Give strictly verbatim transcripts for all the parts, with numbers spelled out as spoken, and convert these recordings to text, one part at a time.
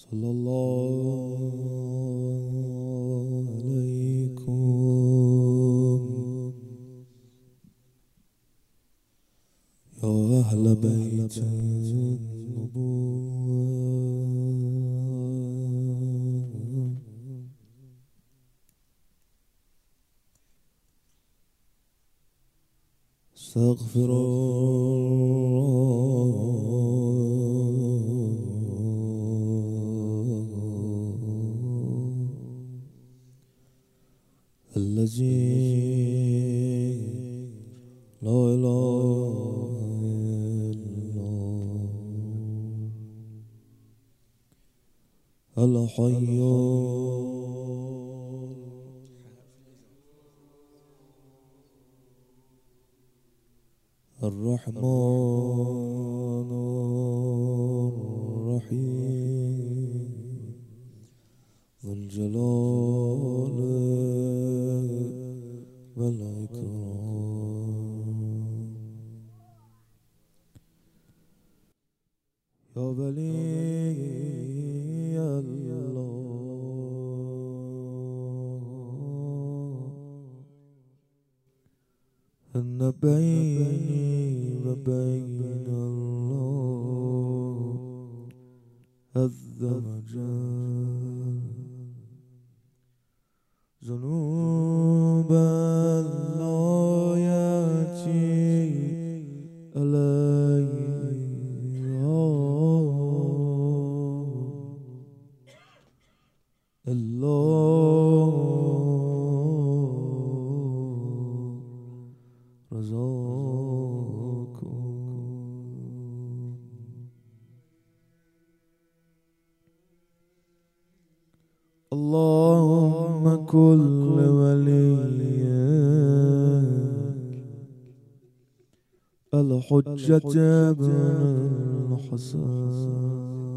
صلى الله عليكم يا أهل بيت النبوة. استغفر الذي لا إله إلا الله الحي الرحمن الرحيم ذو الجلال والإكرام. يا ولي الله إن بيني وبين الله عز وجل ذنوبا لا يأتي عليها إلا رزاقكم. اللهم كل وليك الحجة ابن الحسن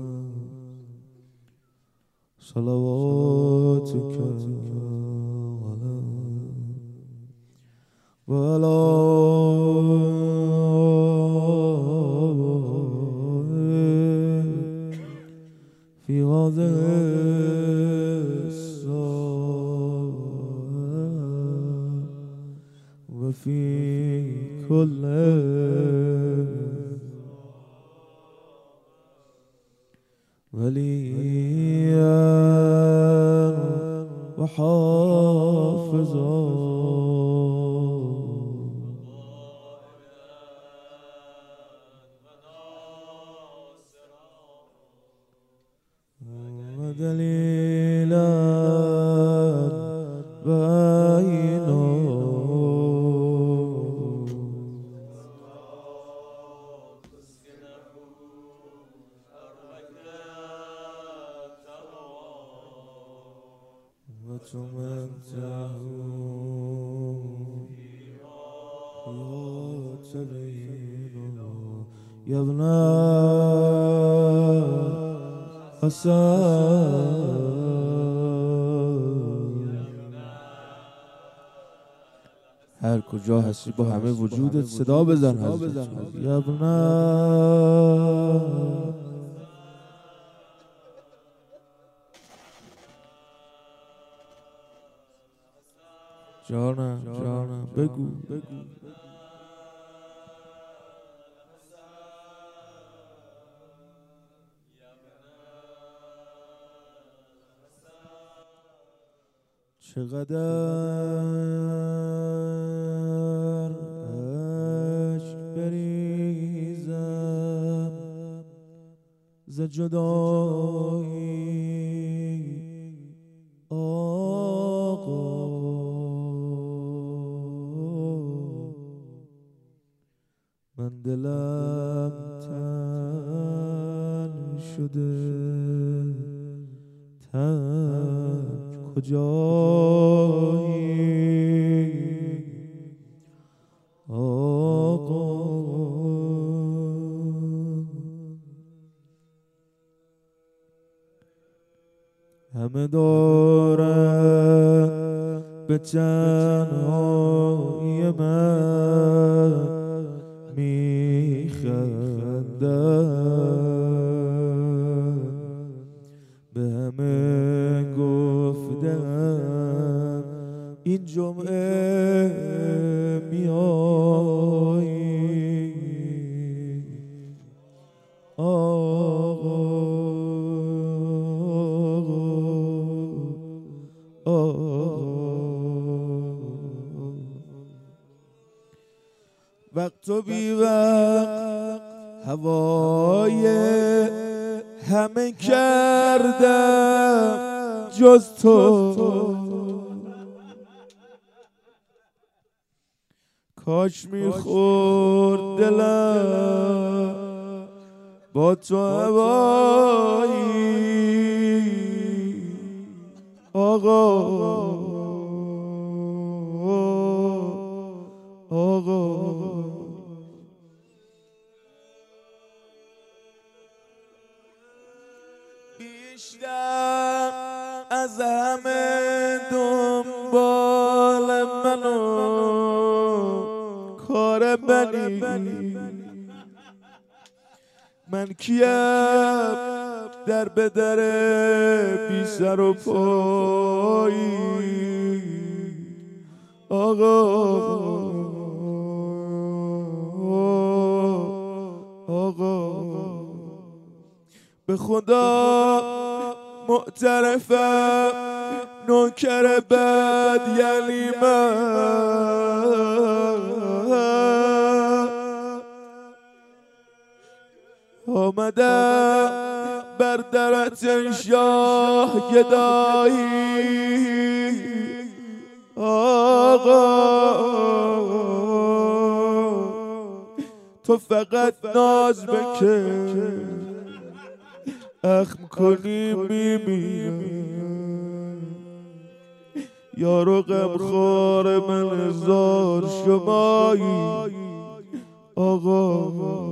صلواتك وعلى في هذه الساعة وفي كل وليا وحافظا ودليلا بينا وتمتعه يا تلين يا ابن حسن. هر کجا هستی با همه وجودت صدا بزن حضرت یا ابن جانم جانم بگو بگو چقدر عشق بریزم ز جدایی آقا من دلم تن شده تن کجایی آقا همه دارن به تنهایی من میخندن آقا آقا وقت و بی وقت هوای همه کردم جز تو، کاش میخورد دلم با تو هوایی آقا آقا. بیشتر از همه دنبال منو کار بنی، من کیم در به در بی سر و پایی آقا آقا. به خدا معترفم نوکر بد یعنی من، آمدم بر درت شاه گدایی آقا. تو فقط ناز بکن اخم کنی میمیرم، یارو غمخوار من هزار شمایی آقا.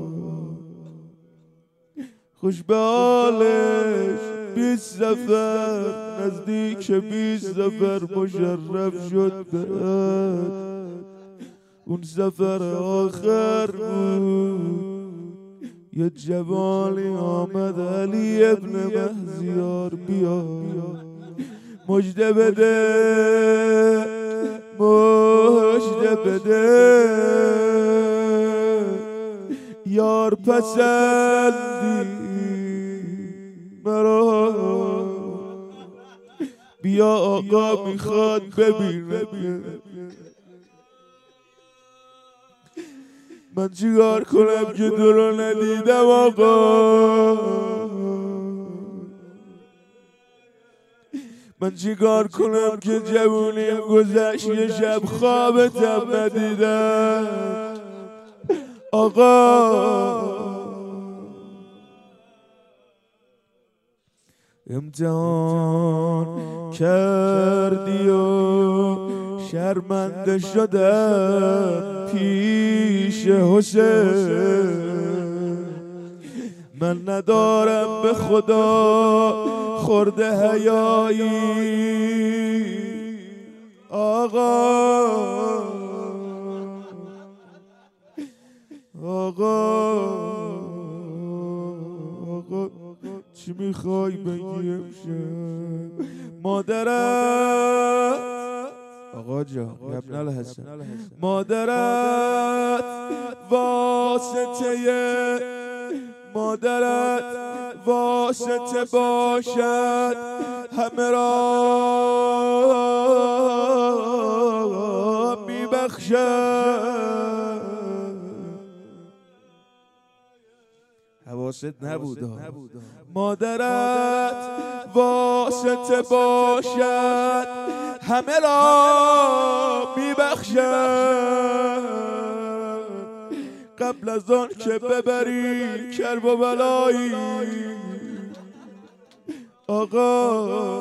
خوش به حالش بیست سفر نزدیک بیست سفر مشرف شد برد، اون سفر آخر بود یه جوانی آمد علی ابن مهزیار بیا مجده بده مجده بده، یار پسندی مرا بیا آقا میخواد ببینه. من چیکار کنم که تو رو ندیدم آقا، من چیکار کنم که جوونیم گذشت یه شب خوابتم ندیدم آقا. امتحان کردی و شرمنده شدم پیش حسین، من ندارم به خدا خورده حیایی آقا آقا آقا. چی میخوای بگی امشب مادرت آقا جان یا ابن الحسن، مادرت واسطه مادرت واسطه باشد همه را میبخشد. حواست نبود مادرت واسطه باشد همه را میبخشد، قبل از آن که ببری کرب و بلایی آقا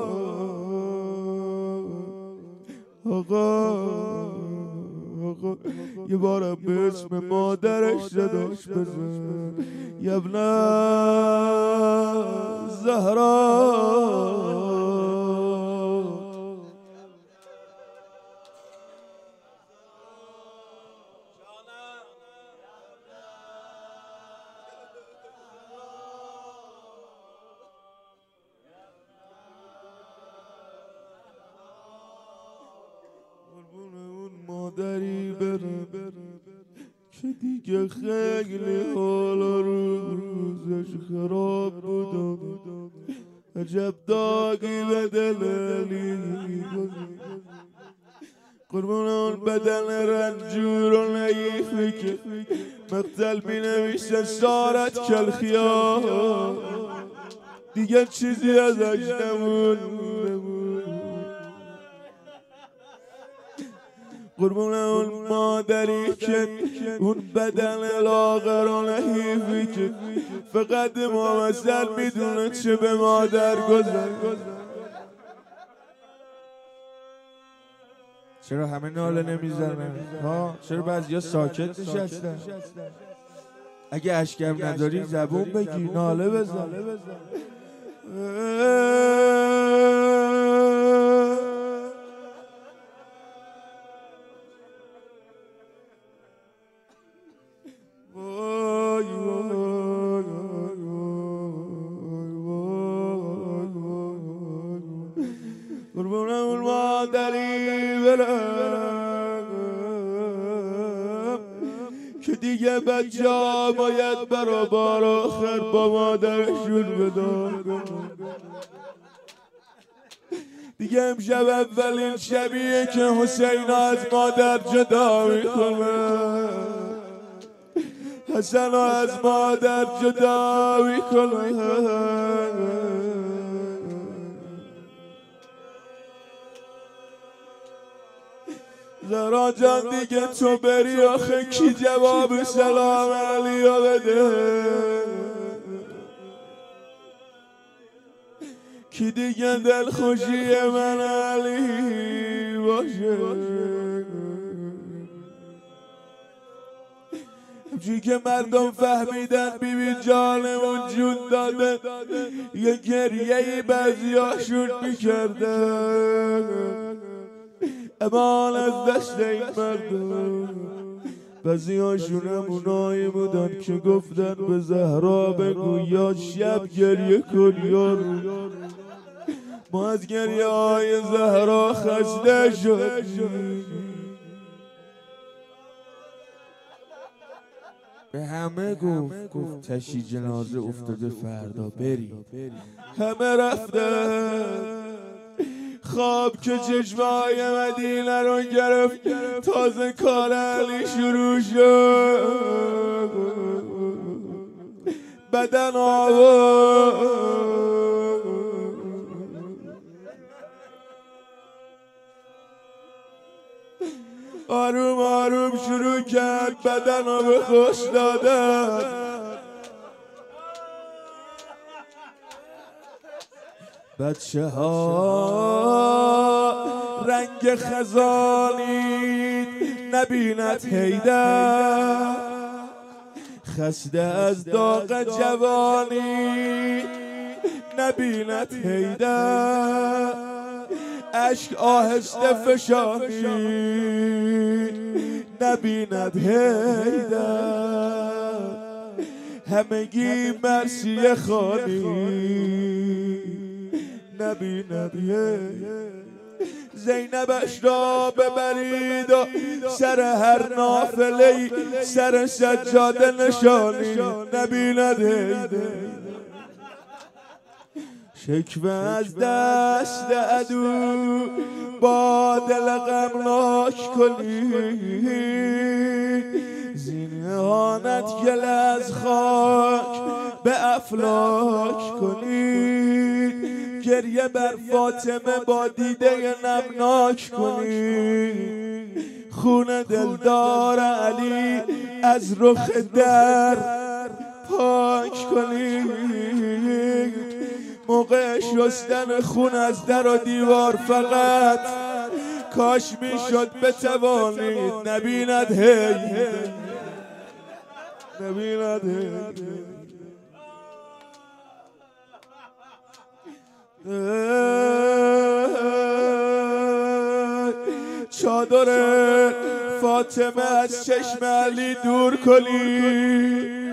آقا آقا. یه بارم به اسم مادرش صداش بزن یا ابن زهرا. مادری بره که دیگه خیلی حالا روزش خراب بودم عجب داغی به دل علی قربون اون بدن رنجور و نحیفی که مقتل می نوشتن سارت کلخیا دیگه چیزی ازش نمون قربون اون مادری که اون بدن لاغر و نحیفی که فقط مامسل میدونه چه به مادر گذر چرا همه ناله نمیزنن؟ ها چرا بعضیا ساکت نشستن؟ اگه اشکم نداری زبون بگی ناله بزن قربونم اون مادری برم که دیگه بچه ها باید برابر آخر با مادرشون بدار دیگه امشب اولین شبیه که حسین از مادر جدا میکنه حسن از مادر جدا میکنه زهرا جان دیگه تو بری آخه کی جواب سلام علیو بده کی دیگه دلخوشی من علی باشه همچی که مردم فهمیدن بی بی جانمون جون داده یه گریهی بعضیاشون میکردن امان از دست این مردم بعضی هاشون همونایی بودن که گفتن به زهرا بگو یا شب گریه کن یا ما از گریه های زهرا خسته شدیم به همه گفت گفت تشی جنازه افتاده فردا بری همه رفتن خواب که چشمای مدینه رو گرفت تازه کار علی شروع شد بدن آورد آروم آروم شروع کرد بدن رو به خوش دادن بچه ها رنگ خزانی نبیند حیدر خسته از داغ جوانی نبیند حیدر اشک آهسته فشانی نبیند حیدر همگی مرسی خانی نبیند زینبش را ببرید و سر هر نافله سر سجاده نشانی نبیند شکوه از دست عدو با دل غمناک کنید زین اهانت گل از خاک به افلاک کنید گریه بر فاطمه با دیده نمناک کنید خون دلدار علی از رخ در پاک کنید موقع شستن خون از در و دیوار فقط کاش میشد بتوانید نبیند هی نبیند هی چادر فاطمه از چشم علی دور کنی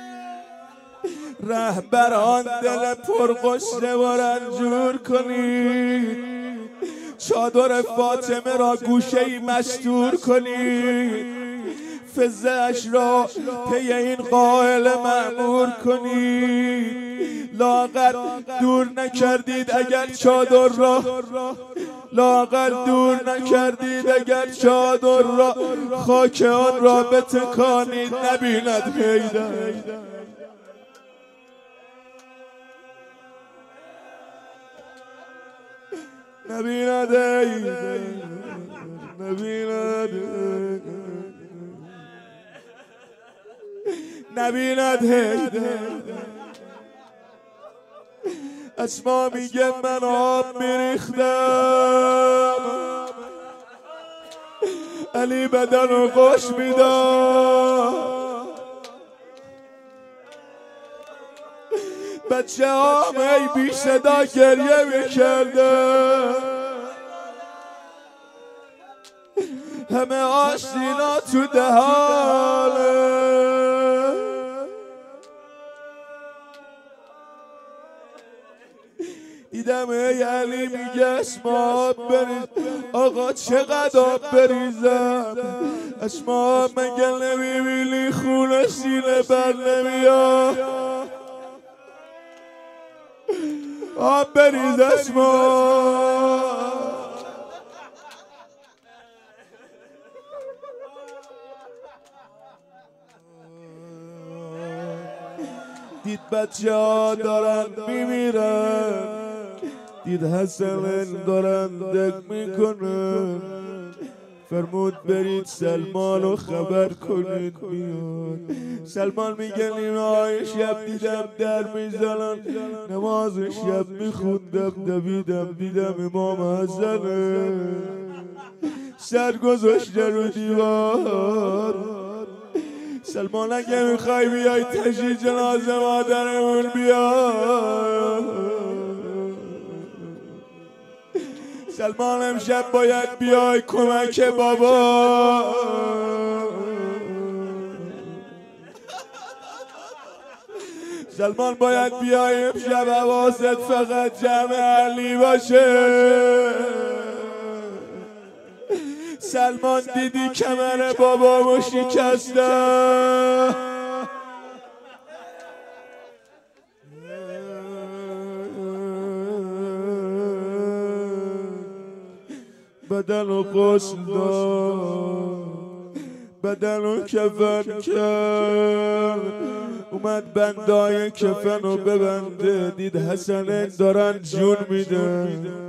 رهبران دل پرغصه و رنجور کنید چادر فاطمه را گوشه‌ای مستور کنید فزش را پی این قائل مأمور کنید. لااقل دور نکردید اگر چادر را، لااقل دور نکردید اگر چادر را، خاک آن را بتکانید نبیند حیدر. نبیند حیدر، نبیند نبیند حیدر. اسما میگه من آب میریختم، علی بدن رو قش میداد. بچه هم ای بی صدا گریه میکرده، همه آشینا تو دهانه. دیدم ای علی میگه اسما آب بریز. آقا چقدر آب بریزم؟ اسما مگه نمیبینی خونه سینه بر نمیاد؟ آب بریز اسما. دید بچه ها دارن میمیرن، دید حسن دارن دک میکنن، فرمود برید سلمان رو خبر کنید میاد. سلمان میگه نیمه های شب دیدم در میزنن، نماز شب میخوندم دویدم دیدم امام حسنه سر گذاشته رو دیوار. سلمان اگه میخوای بیای تشییع جنازه مادرمون بیای. سلمان امشب باید بیای کمک بابا. سلمان باید بیای امشب حواست فقط جمع علی باشه. سلمان دیدی کمر بابامو شکسته، بدن و غسل داد، بدن و کفن کرد، اومد بندای کفن رو ببنده. دید حسنین دارن جون میده.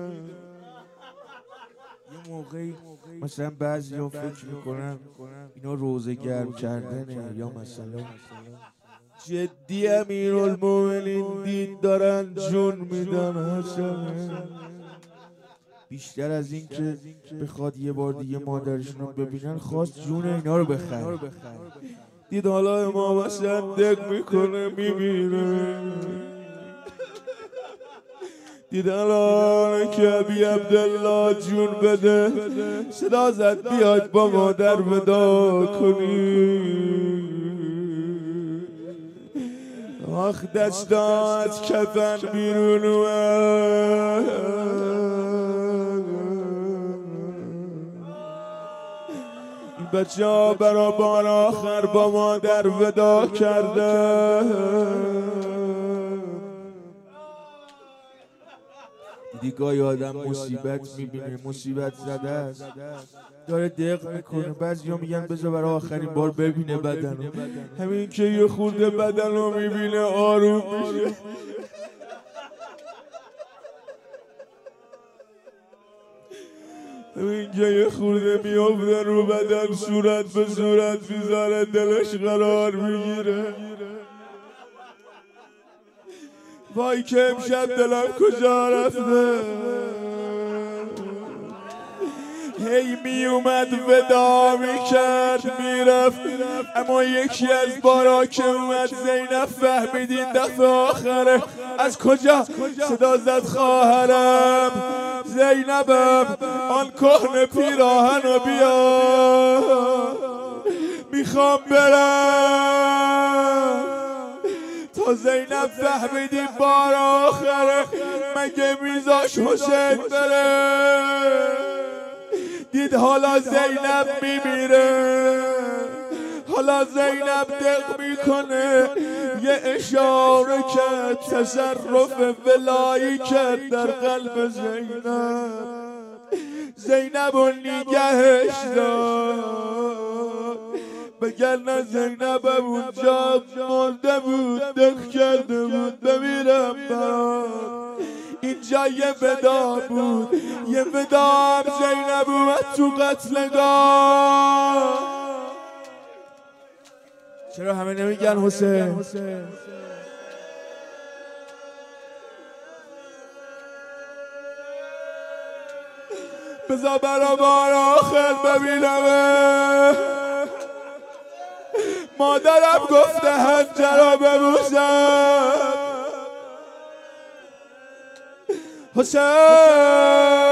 یه موقعی مثلا بعضی ها فکر میکنن اینا روزه گرم کردنه، یا مثلا جدی امیرالمومنین دید دارن جون میدن حسنین. بیشتر از این که بخواد یه بار دیگه مادرشون رو ببینن خواست جون اینا رو بخره. دید حالا امام حسن دق میکنه میمیره. دید الان که ابی عبدالله جون بده، صدا زد بیاد با مادر ودا کنی. آخ دستا از کفن بیرون اومد، این بچه ها برا بار آخر با مادر ودا کرده. دیدی گاهی آدم مصیبت میبینه، مصیبت زده است، داره دق میکنه. بعضی ها میگن بذار برای آخرین بار ببینه بدن رو. همین که یه خورده بدن رو میبینه آروم میشه. همین که یه خورده میافته رو بدن، صورت به صورت میذاره، دلش قرار میگیره. وای که امشب دلم کجا رفته. هی می اومد ودا میکرد میرفت، اما یکی از بارا که اومد زینب فهمیدین دفعه آخره از کجا صدا زد خواهرم زینبم آن کهنه پیراهن رو بیا میخوام برم. تا زینب فهمیدیم بار آخره مگه میذاش حسین بره. دید حالا زینب میمیره، حالا زینب دق میکنه یه اشاره کرد تصرف ولایی کرد در قلب زینب زینب و نگهش داد بگرنه زینب اونجا مانده بود دق کرده بود بمیرم برات اینجا یه ودا بود یه ودا هم زینب اومد تو قتلگاه چرا همه نمیگن حسین بذار برا بار آخر ببینمه مادرم گفته هنجرا ببوسم حسین